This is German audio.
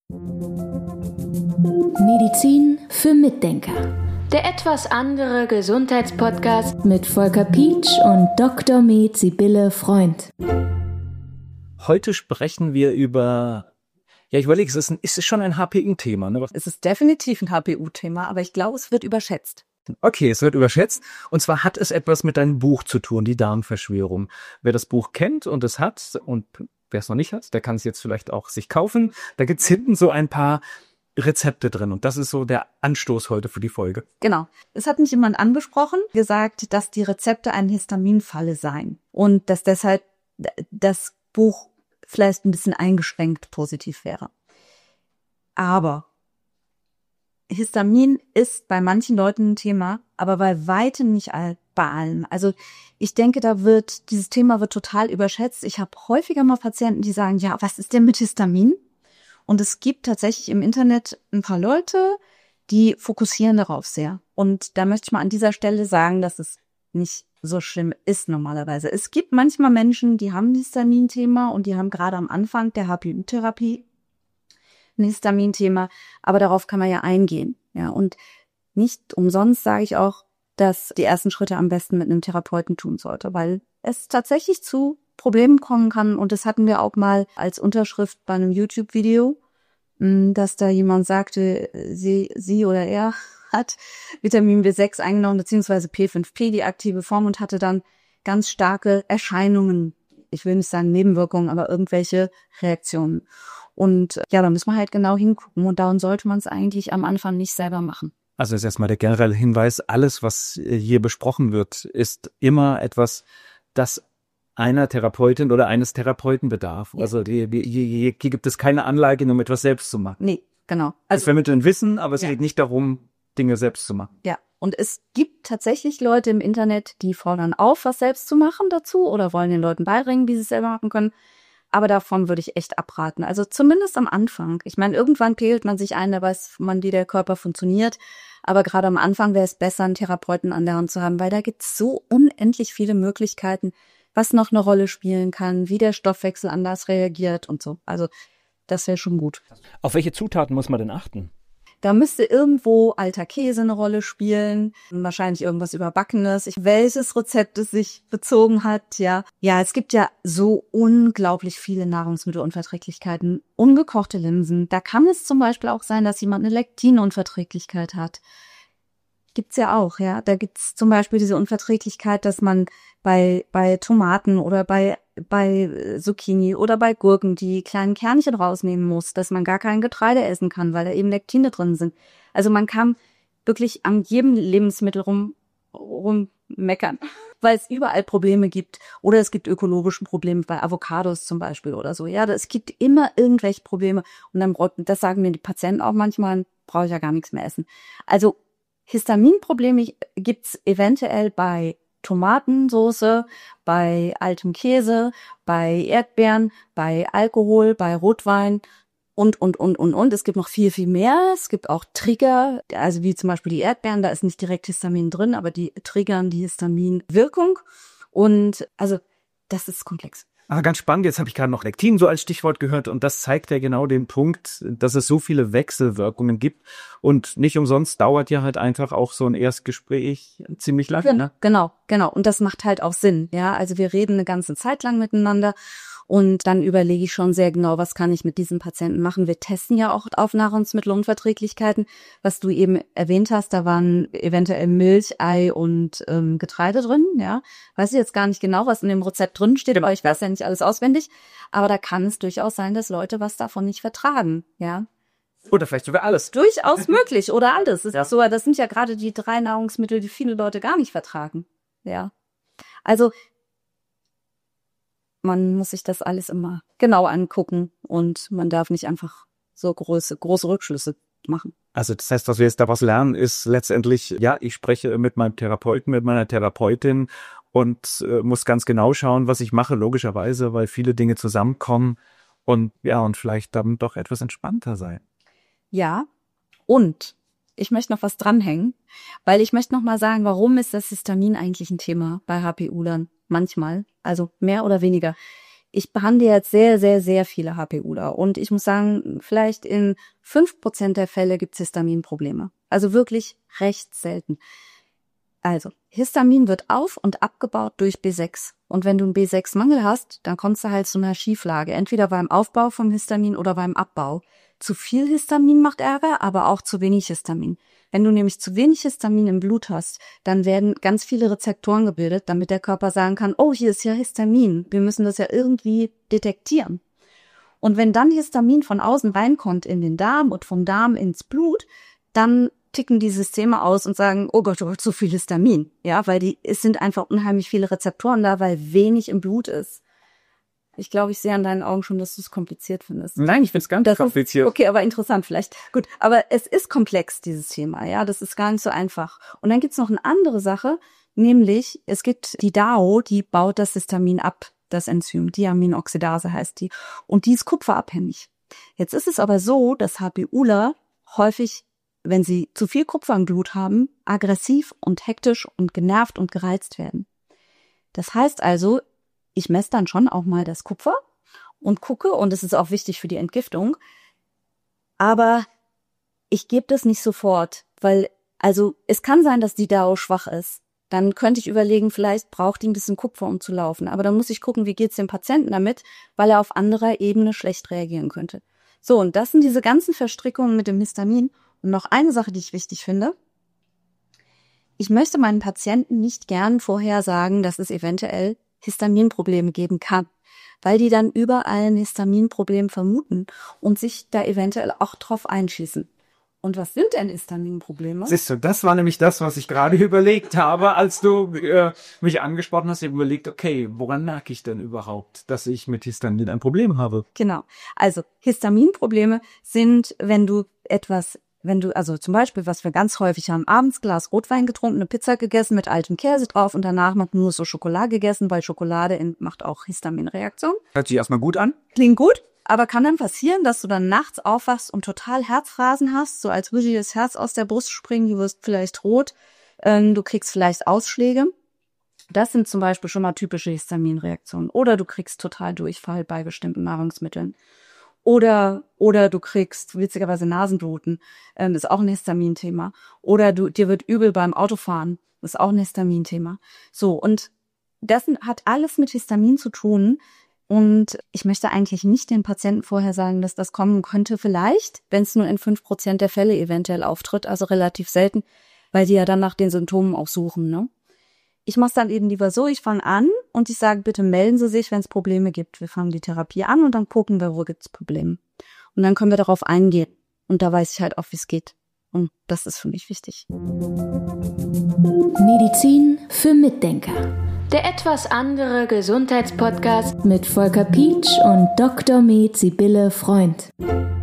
Medizin für Mitdenker. Der etwas andere Gesundheitspodcast mit Volker Pietsch und Dr. Med Sibylle Freund. Heute sprechen wir über, ich überlege, ist es schon ein HPU-Thema? Ne? Es ist definitiv ein HPU-Thema, aber ich glaube, es wird überschätzt. Okay, es wird überschätzt. Und zwar hat es etwas mit deinem Buch zu tun, die Darmverschwörung. Wer das Buch kennt und es hat und wer es noch nicht hat, der kann es jetzt vielleicht auch sich kaufen. Da gibt's hinten so ein paar Rezepte drin und das ist so der Anstoß heute für die Folge. Genau. Es hat mich jemand angesprochen, gesagt, dass die Rezepte eine Histaminfalle seien und dass deshalb das Buch vielleicht ein bisschen eingeschränkt positiv wäre. Aber Histamin ist bei manchen Leuten ein Thema, aber bei weitem nicht bei allen. Also ich denke, dieses Thema wird total überschätzt. Ich habe häufiger mal Patienten, die sagen, ja, was ist denn mit Histamin? Und es gibt tatsächlich im Internet ein paar Leute, die fokussieren darauf sehr. Und da möchte ich mal an dieser Stelle sagen, dass es nicht so schlimm ist normalerweise. Es gibt manchmal Menschen, die haben ein Histamin-Thema und die haben gerade am Anfang der HPU-Therapie ein Histamin-Thema, aber darauf kann man ja eingehen. Ja, und nicht umsonst sage ich auch, dass die ersten Schritte am besten mit einem Therapeuten tun sollte, weil es tatsächlich zu Problemen kommen kann. Und das hatten wir auch mal als Unterschrift bei einem YouTube-Video, dass da jemand sagte, sie oder er hat Vitamin B6 eingenommen, beziehungsweise P5P, die aktive Form, und hatte dann ganz starke Erscheinungen. Ich will nicht sagen Nebenwirkungen, aber irgendwelche Reaktionen. Und ja, da müssen wir halt genau hingucken. Und darum sollte man es eigentlich am Anfang nicht selber machen. Also ist erstmal der generelle Hinweis, alles, was hier besprochen wird, ist immer etwas, das einer Therapeutin oder eines Therapeuten bedarf. Ja. Also hier gibt es keine Anlage, um etwas selbst zu machen. Nee, genau. Also es vermitteln Wissen, aber es geht nicht darum, Dinge selbst zu machen. Ja, und es gibt tatsächlich Leute im Internet, die fordern auf, was selbst zu machen dazu oder wollen den Leuten beibringen, wie sie es selber machen können. Aber davon würde ich echt abraten. Also zumindest am Anfang. Ich meine, irgendwann pegelt man sich ein, da weiß man, wie der Körper funktioniert. Aber gerade am Anfang wäre es besser, einen Therapeuten an der Hand zu haben, weil da gibt es so unendlich viele Möglichkeiten, was noch eine Rolle spielen kann, wie der Stoffwechsel anders reagiert und so. Also das wäre schon gut. Auf welche Zutaten muss man denn achten? Da müsste irgendwo alter Käse eine Rolle spielen, wahrscheinlich irgendwas Überbackenes, welches Rezept es sich bezogen hat, ja. Ja, es gibt ja so unglaublich viele Nahrungsmittelunverträglichkeiten. Ungekochte Linsen, da kann es zum Beispiel auch sein, dass jemand eine Lektinunverträglichkeit hat. Gibt's ja auch, ja. Da gibt's zum Beispiel diese Unverträglichkeit, dass man bei Tomaten oder bei Zucchini oder bei Gurken die kleinen Kernchen rausnehmen muss, dass man gar kein Getreide essen kann, weil da eben Lektine drin sind. Also man kann wirklich an jedem Lebensmittel rummeckern, weil es überall Probleme gibt. Oder es gibt ökologische Probleme bei Avocados zum Beispiel oder so. Ja, es gibt immer irgendwelche Probleme. Und dann, das sagen mir die Patienten auch manchmal, brauche ich ja gar nichts mehr essen. Also Histaminprobleme gibt's eventuell bei Tomatensoße, bei altem Käse, bei Erdbeeren, bei Alkohol, bei Rotwein und. Es gibt noch viel, viel mehr. Es gibt auch Trigger, also wie zum Beispiel die Erdbeeren, da ist nicht direkt Histamin drin, aber die triggern die Histaminwirkung. Und also das ist komplex. Ganz spannend, jetzt habe ich gerade noch Lektin so als Stichwort gehört und das zeigt ja genau den Punkt, dass es so viele Wechselwirkungen gibt und nicht umsonst dauert ja halt einfach auch so ein Erstgespräch ziemlich lange. Ne? Genau. Und das macht halt auch Sinn, ja. Also wir reden eine ganze Zeit lang miteinander und dann überlege ich schon sehr genau, was kann ich mit diesem Patienten machen. Wir testen ja auch auf Nahrungsmittelunverträglichkeiten, was du eben erwähnt hast, da waren eventuell Milch, Ei und Getreide drin, ja. Weiß ich jetzt gar nicht genau, was in dem Rezept drin steht, aber ich weiß ja nicht alles auswendig. Aber da kann es durchaus sein, dass Leute was davon nicht vertragen, ja. Oder vielleicht sogar alles. Durchaus möglich oder alles. Das sind ja gerade die 3 Nahrungsmittel, die viele Leute gar nicht vertragen, ja. Also man muss sich das alles immer genau angucken und man darf nicht einfach so große Rückschlüsse machen. Also das heißt, was wir jetzt daraus lernen, ist letztendlich, ja, ich spreche mit meinem Therapeuten, mit meiner Therapeutin und muss ganz genau schauen, was ich mache, logischerweise, weil viele Dinge zusammenkommen und vielleicht dann doch etwas entspannter sein. Ja, und ich möchte noch was dranhängen, weil ich möchte noch mal sagen, warum ist das Histamin eigentlich ein Thema bei HPU-Lern? Manchmal, also mehr oder weniger. Ich behandle jetzt sehr, sehr, sehr viele HPUler und ich muss sagen, vielleicht in 5% der Fälle gibt es Histaminprobleme. Also wirklich recht selten. Also, Histamin wird auf- und abgebaut durch B6. Und wenn du einen B6-Mangel hast, dann kommst du halt zu einer Schieflage. Entweder beim Aufbau vom Histamin oder beim Abbau. Zu viel Histamin macht Ärger, aber auch zu wenig Histamin. Wenn du nämlich zu wenig Histamin im Blut hast, dann werden ganz viele Rezeptoren gebildet, damit der Körper sagen kann, oh, hier ist ja Histamin. Wir müssen das ja irgendwie detektieren. Und wenn dann Histamin von außen reinkommt in den Darm und vom Darm ins Blut, dann ticken die Systeme aus und sagen, oh Gott, zu viel Histamin. Ja, weil es sind einfach unheimlich viele Rezeptoren da, weil wenig im Blut ist. Ich glaube, ich sehe an deinen Augen schon, dass du es kompliziert findest. Nein, ich finde es gar nicht kompliziert. Okay, aber interessant vielleicht. Gut, aber es ist komplex, dieses Thema. Ja, das ist gar nicht so einfach. Und dann gibt's noch eine andere Sache, nämlich es gibt die DAO, die baut das Histamin ab, das Enzym. Diaminoxidase heißt die. Und die ist kupferabhängig. Jetzt ist es aber so, dass HPUler häufig, wenn sie zu viel Kupfer im Blut haben, aggressiv und hektisch und genervt und gereizt werden. Das heißt also, ich messe dann schon auch mal das Kupfer und gucke, und es ist auch wichtig für die Entgiftung, aber ich gebe das nicht sofort, weil, also es kann sein, dass die DAO schwach ist. Dann könnte ich überlegen, vielleicht braucht die ein bisschen Kupfer, um zu laufen. Aber dann muss ich gucken, wie geht's dem Patienten damit, weil er auf anderer Ebene schlecht reagieren könnte. So, und das sind diese ganzen Verstrickungen mit dem Histamin. Und noch eine Sache, die ich wichtig finde. Ich möchte meinen Patienten nicht gern vorher sagen, dass es eventuell Histaminprobleme geben kann, weil die dann überall ein Histaminproblem vermuten und sich da eventuell auch drauf einschießen. Und was sind denn Histaminprobleme? Siehst du, das war nämlich das, was ich gerade überlegt habe, als du mich angesprochen hast. Ich habe überlegt, okay, woran merke ich denn überhaupt, dass ich mit Histamin ein Problem habe? Genau. Also Histaminprobleme sind, also zum Beispiel, was wir ganz häufig haben, abends Glas Rotwein getrunken, eine Pizza gegessen mit altem Käse drauf und danach nur so Schokolade gegessen, weil Schokolade macht auch Histaminreaktion. Hört sich erstmal gut an. Klingt gut, aber kann dann passieren, dass du dann nachts aufwachst und total Herzrasen hast, so als würde dir das Herz aus der Brust springen, du wirst vielleicht rot, du kriegst vielleicht Ausschläge. Das sind zum Beispiel schon mal typische Histaminreaktionen. Oder du kriegst total Durchfall bei bestimmten Nahrungsmitteln. Oder du kriegst witzigerweise Nasenbluten, ist auch ein Histaminthema. Oder dir wird übel beim Autofahren, ist auch ein Histaminthema. So, und das hat alles mit Histamin zu tun. Und ich möchte eigentlich nicht den Patienten vorher sagen, dass das kommen könnte. Vielleicht, wenn es nur in 5% der Fälle eventuell auftritt, also relativ selten, weil die ja dann nach den Symptomen auch suchen, ne? Ich mache es dann eben lieber so, ich fange an und ich sage, bitte melden Sie sich, wenn es Probleme gibt. Wir fangen die Therapie an und dann gucken wir, wo gibt es Probleme. Und dann können wir darauf eingehen. Und da weiß ich halt auch, wie es geht. Und das ist für mich wichtig. Medizin für Mitdenker. Der etwas andere Gesundheitspodcast mit Volker Pietsch und Dr. Med Sibylle Freund.